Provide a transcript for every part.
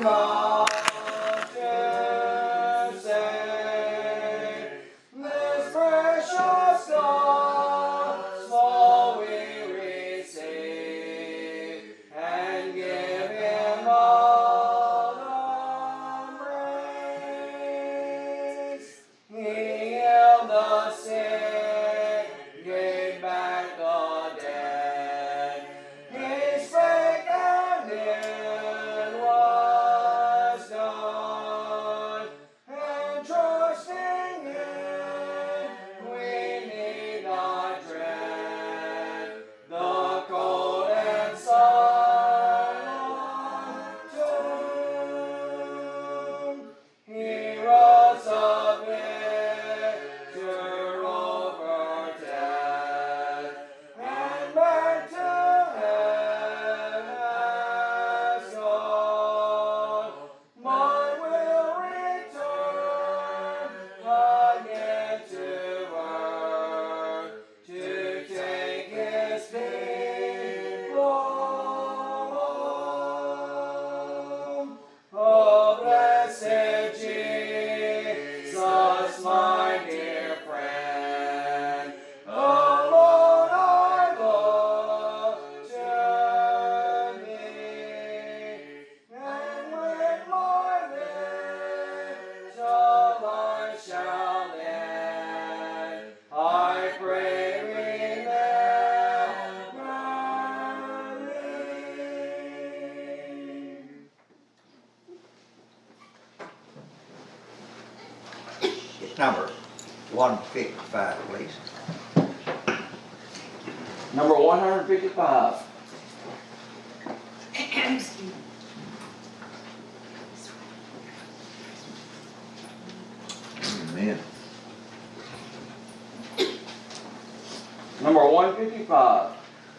come to say this precious gospel we receive and give Him all the praise. He healed the sick, gave back the dead. He spake and it was done. And trusting Him, we need not dread the cold and silent tomb. He rose a victor over death, and back to heaven has gone, but will return again to earth to take His people home. Oh, blessed Jesus, my dear friend, alone I look to Thee, and with my little life shall end, I pray remember Me. It's number 155, please. Number 155. Amen. Number 155.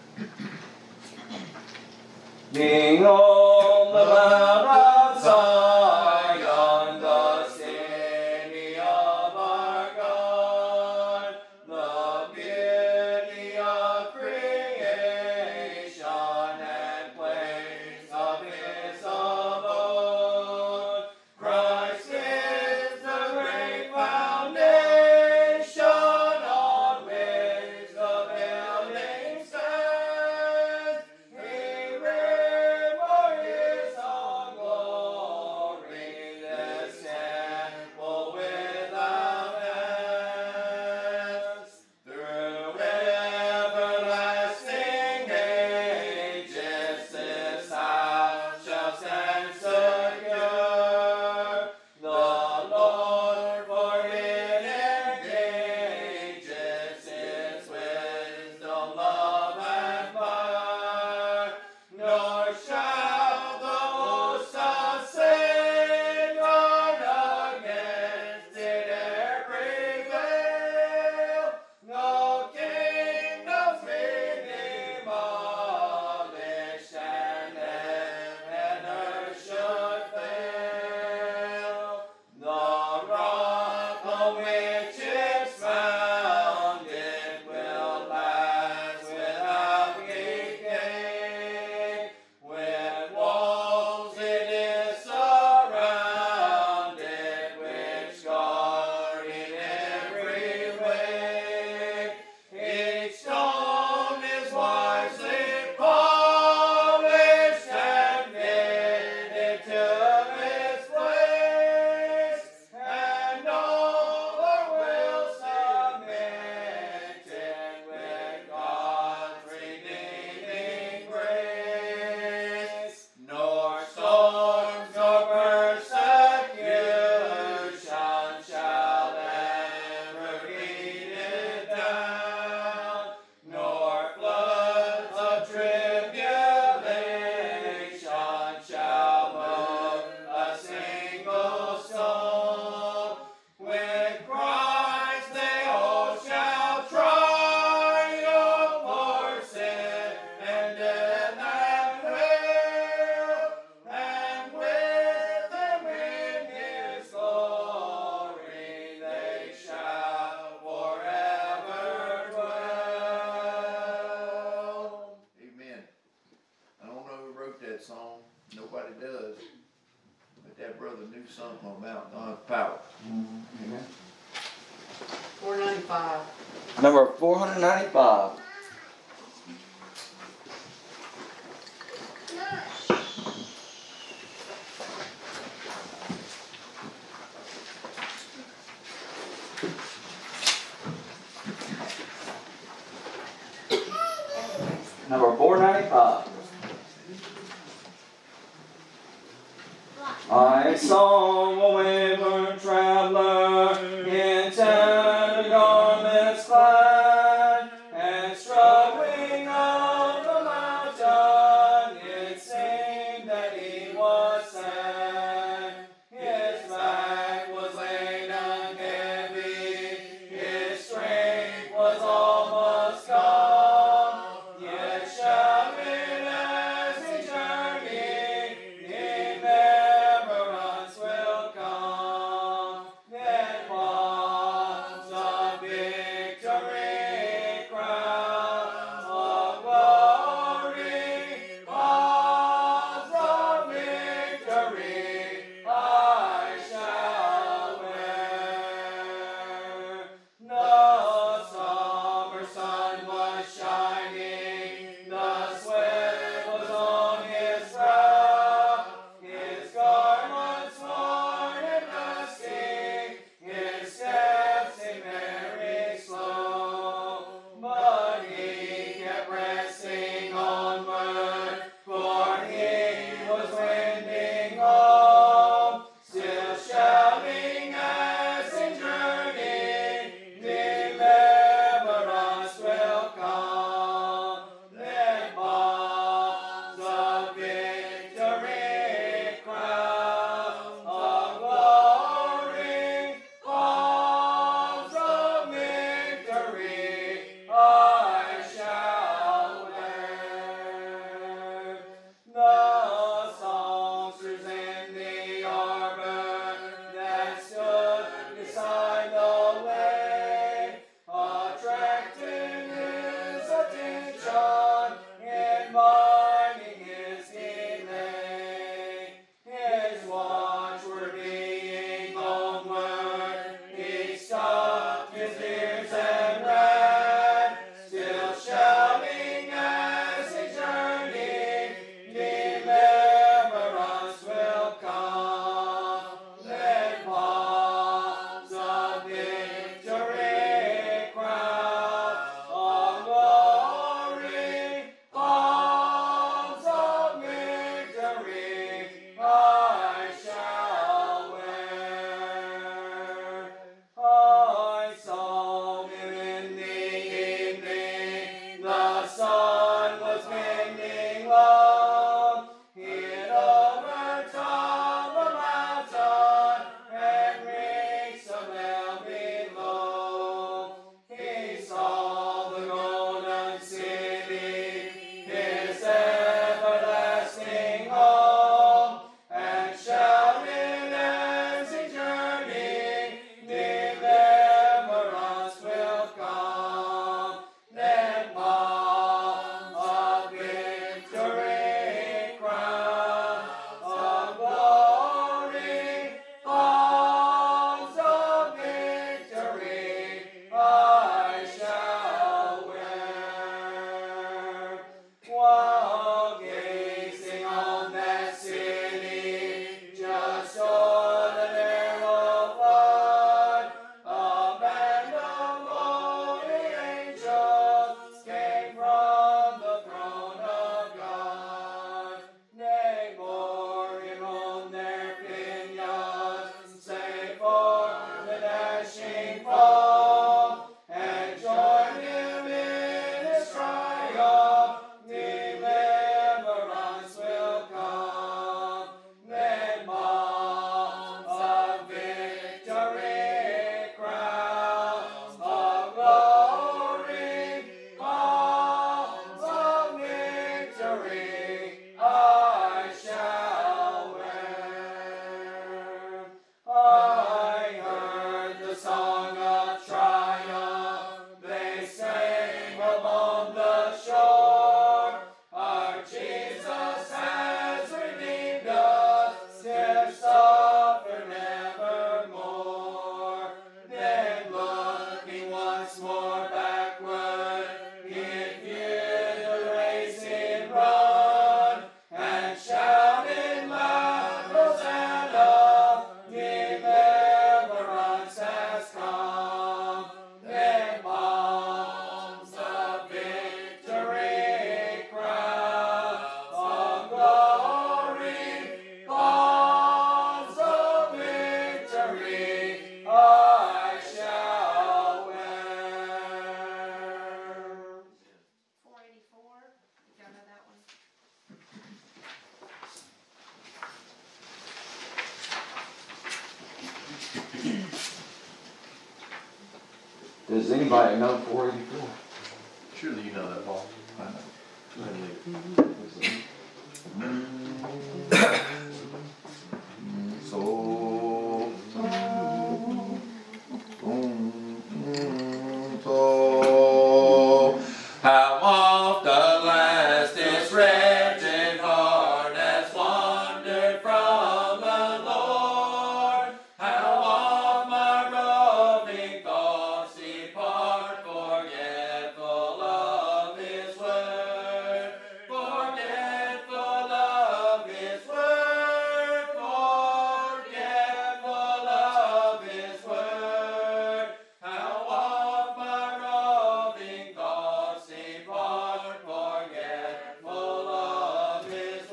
Being on the mount of Zion, the city of our God, the beauty of creation and place of His abode. Christ is the great foundation on which the building stands. He reared for His own glory this temple without ends. Through everlasting ages this house shall stand secure. The Lord for it engages His wisdom, love, and fire. Nor shall the host assail against it e'er prevail. No kingdoms be demolished, and heaven and earth should fail. The rock on which it's founded will last without decay. With walls it is surrounded, which guard in every way. Each stone is wisely polished and fitted to its place, and all will submit it with God's redeeming grace. Nor storms nor persecution shall ever beat it down, nor floods of tribulation shall move a single stone. With Christ they all shall triumph o'er sin and death and hell, and with Him in His glory they shall forever dwell. Amen. I don't know who wrote that song. Nobody does. that brother knew something about God's power. Amen. 495. Number 495. Number 495. I saw a wayward traveler in tattered garments clad, and struggling up the mountain, it seemed that he was sad. His back was laden heavy, his strength was almost gone, yet shouting as he journeyed, he never once will come. Does anybody know 484? Surely you know that, Paul. I know. Go ahead and leave. So, How oft the last this wretched heart has wandered from the Lord. How oft my roving thoughts depart, forgetful of His word, forgetful of His word, forgetful of His word. How oft my roving thoughts depart, forgetful of His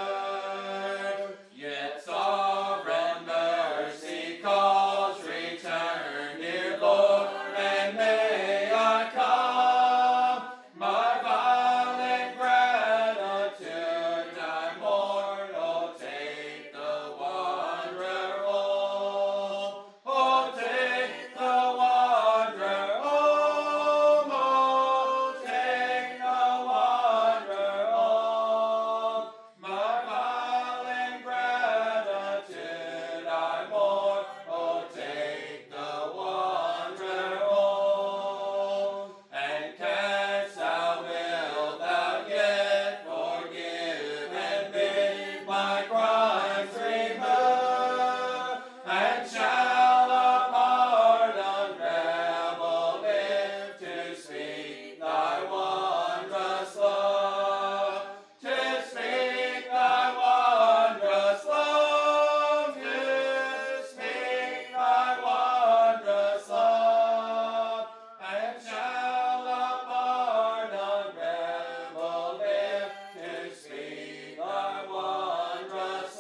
word. Yet sovereign mercy calls, return, dear Lord, and may I come. My violent gratitude I mourn, oh take the wanderer home. Oh take the wanderer home. Oh take the wanderer home. My violent gratitude I mourn, oh take the wanderer home. And canst thou, wilt thou yet forgive and bid my crimes remove? And shall a pardoned rebel live to speak thy wondrous love? To speak thy wondrous love, to speak thy wondrous love. And shall a pardoned rebel live to speak thy wondrous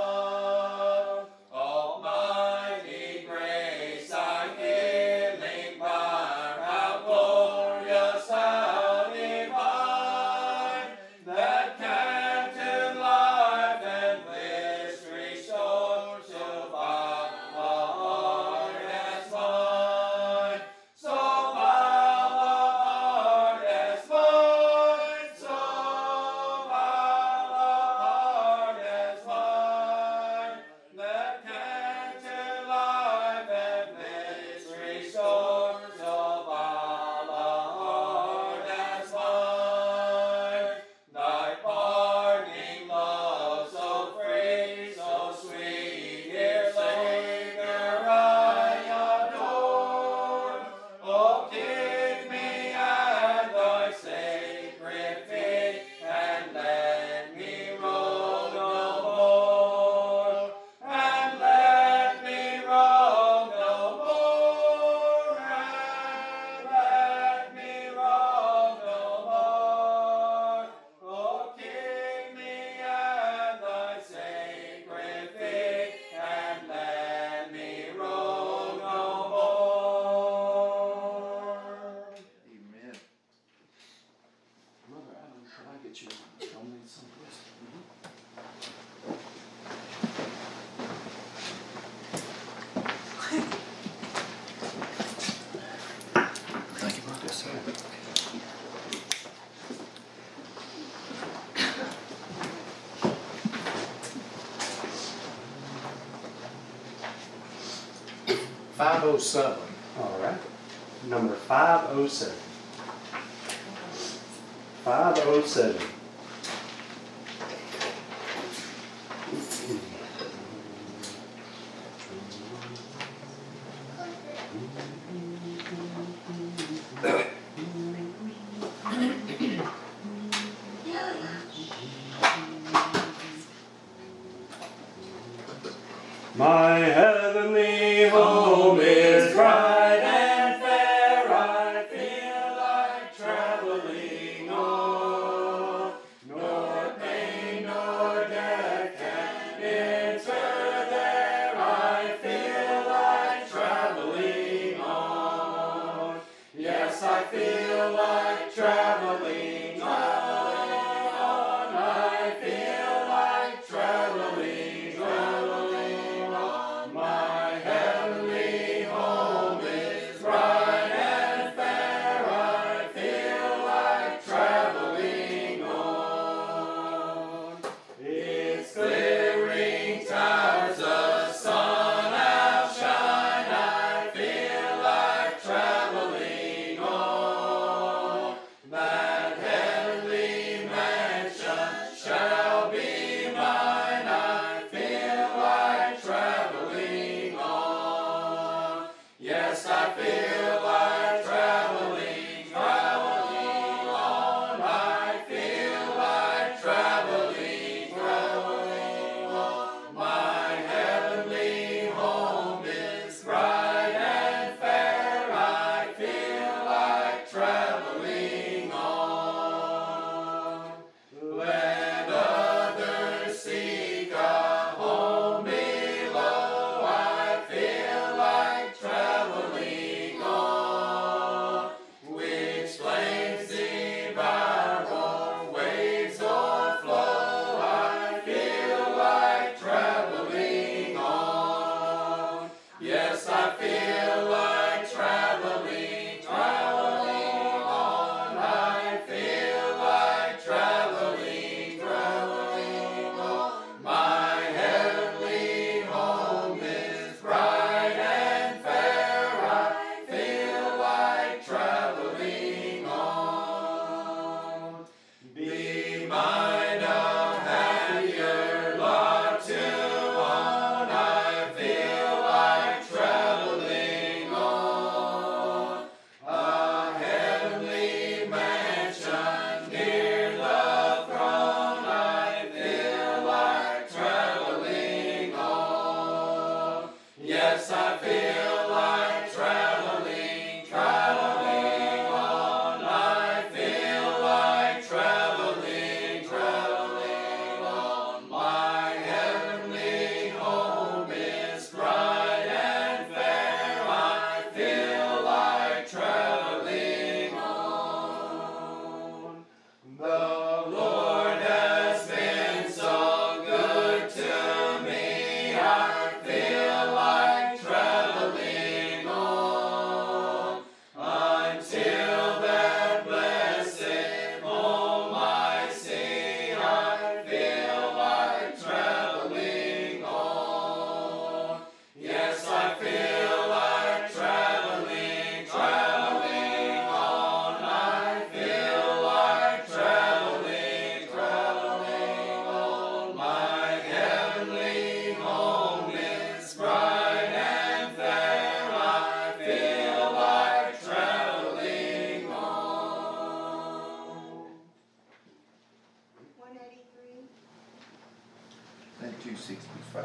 love? Almighty grace, thy healing power, how glorious, how divine, that can to life and bliss restore, so foul a heart as mine, so foul a heart as mine, so foul a heart as mine, that can to life and bliss restore, so foul a heart as mine. Thy pardoning love so free, so sweet, dear Savior, I adore. Oh, keep me at thy sacred feet, and let me roam no more. And let me roam no more. And let me roam no more. Oh, keep me at thy sacred feet, and let me roam no more. Amen. Brother Adam, should I get you show me some place? Thank you, brother. Yes, sir. $507. All right. Number 507. 507. My heavenly home is bright and fair. I feel like traveling on. Nor pain nor death can enter there. I feel like traveling on. Yes, I feel like traveling on. I feel like traveling on. My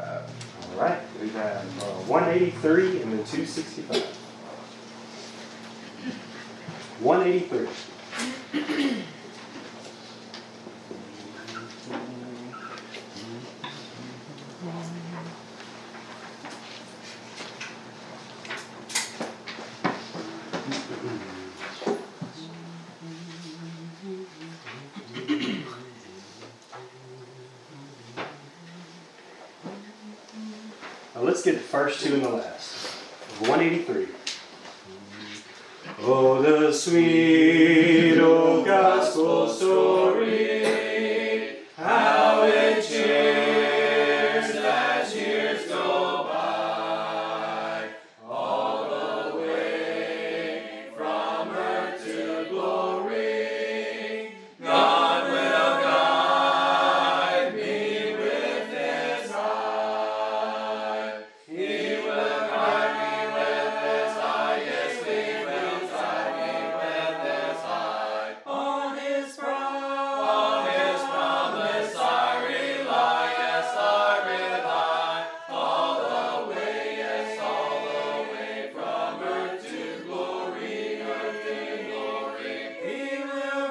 265. All right, we have 183 and then 265. 183. Now let's get the first two and the last. 183. Oh, the sweet old gospel story, how it cheers as years go by, all the way from earth to glory. God will guide me with His eye. He will guide me with His eye. Yes, He will guide me with His eye. On His promise I rely. Yes, I rely. All the way, yes, all the way from earth to glory, earth to glory. He will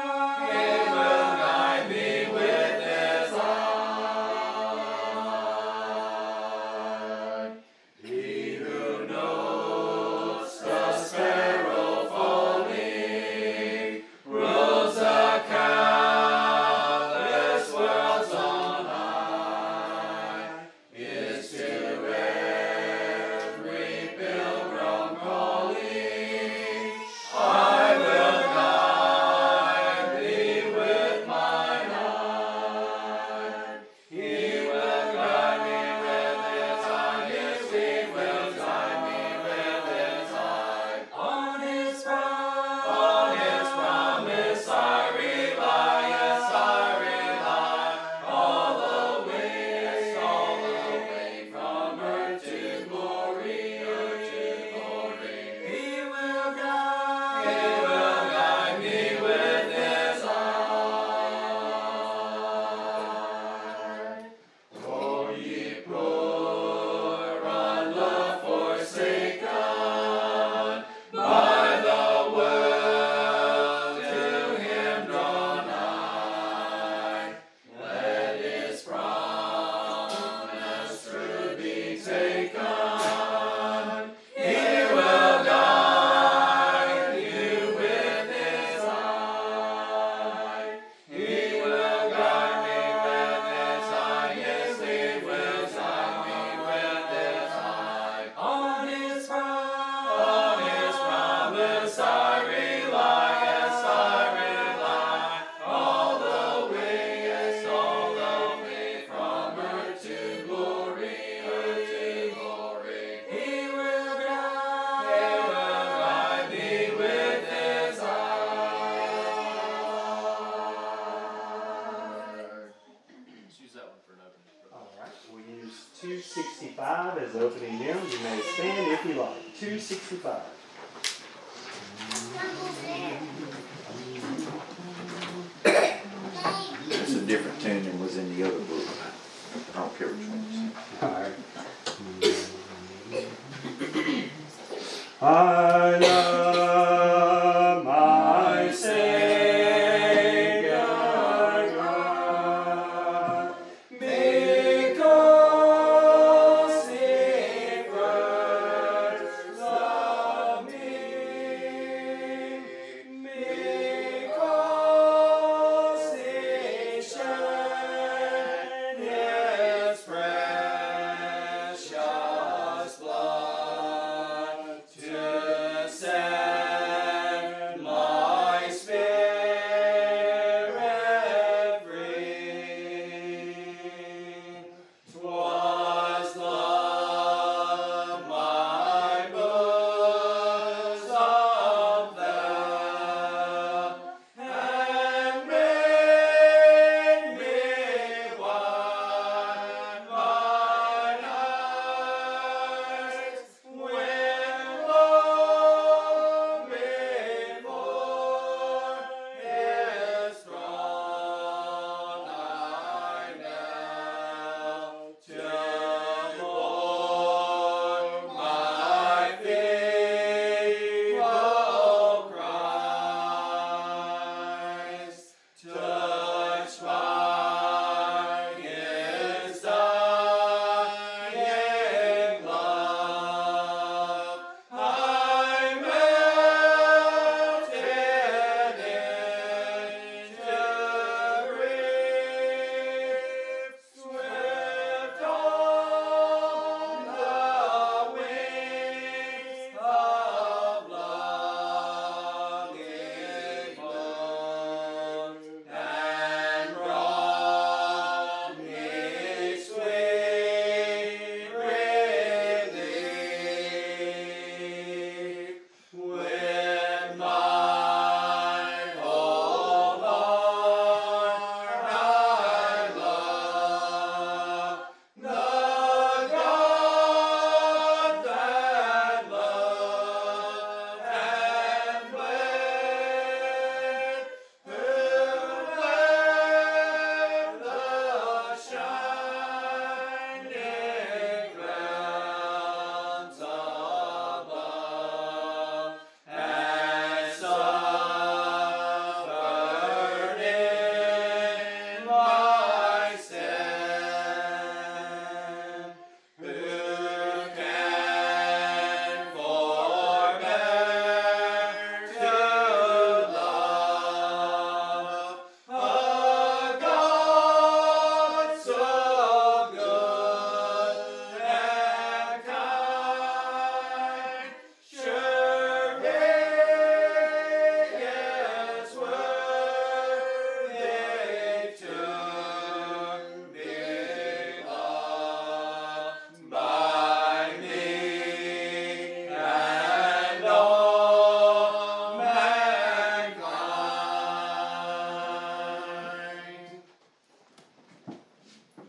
guide me with His eye. He who knows the sparrow falling, rules the countless worlds on high, is to every pilgrim calling. I will guide thee with mine eye. He will guide me with His eye. Yes, He will guide me with His eye. On His promise I rely. Yes, I rely. All the way, yes, all the way from earth to glory, earth to glory. He will guide me with His eye. Oh, ye poor, unloved, forsaken, by the world to Him draw nigh. Let His promise true be taken. He will guide you with His eye. He will guide me with His eye. Yes, He will guide me with His eye. On His promise I rely. Yes, I rely. All the way, yes, all the way from earth to glory, earth to glory. He will guide me with His eye. Let's use that one for an opening. All right, we'll use 265 as opening hymn. You may stand if you like. 265. It's a different tune than was in the other book. I don't care which one you sing. All right. I love